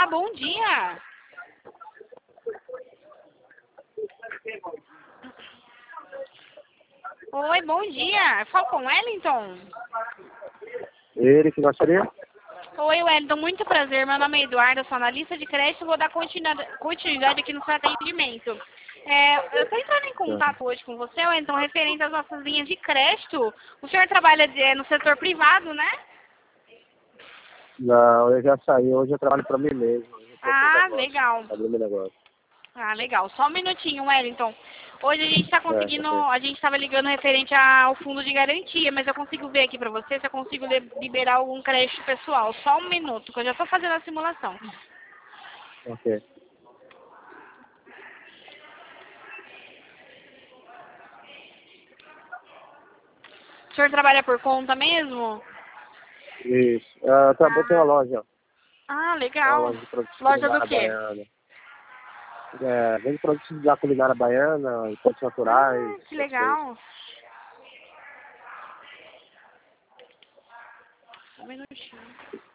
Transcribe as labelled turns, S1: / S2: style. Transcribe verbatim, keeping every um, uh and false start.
S1: Olá, bom dia. Oi, bom dia. Fala com o Wellington.
S2: Ele que gostaria?
S1: Oi, Wellington, muito prazer. Meu nome é Eduardo, sou analista de crédito. Vou dar continuidade continuidade aqui no seu atendimento. É, eu estou entrando em contato hoje com você, Wellington, referente às nossas linhas de crédito. O senhor trabalha de- é, no setor privado, né?
S2: Não, eu já saí. Hoje eu trabalho para mim mesmo. Eu tô com
S1: Ah,
S2: negócio.
S1: legal.
S2: Abri meu negócio.
S1: Ah, legal. Só um minutinho, Wellington. Hoje a gente está
S2: É,
S1: conseguindo,
S2: ok.
S1: a gente estava ligando referente ao fundo de garantia, mas eu consigo ver aqui para você se eu consigo li- liberar algum crédito pessoal. Só um minuto, que eu já estou fazendo a simulação.
S2: Ok.
S1: O senhor trabalha por conta mesmo?
S2: Isso. Uh, eu trabalho tem uma
S1: Ah,
S2: loja.
S1: ah,
S2: Uma
S1: legal.
S2: loja de produtos de
S1: Loja do
S2: culinária
S1: quê?
S2: baiana. É, vende produtos da culinária baiana, produtos naturais,
S1: Ah, que
S2: essas coisas.
S1: legal. Um minutinho.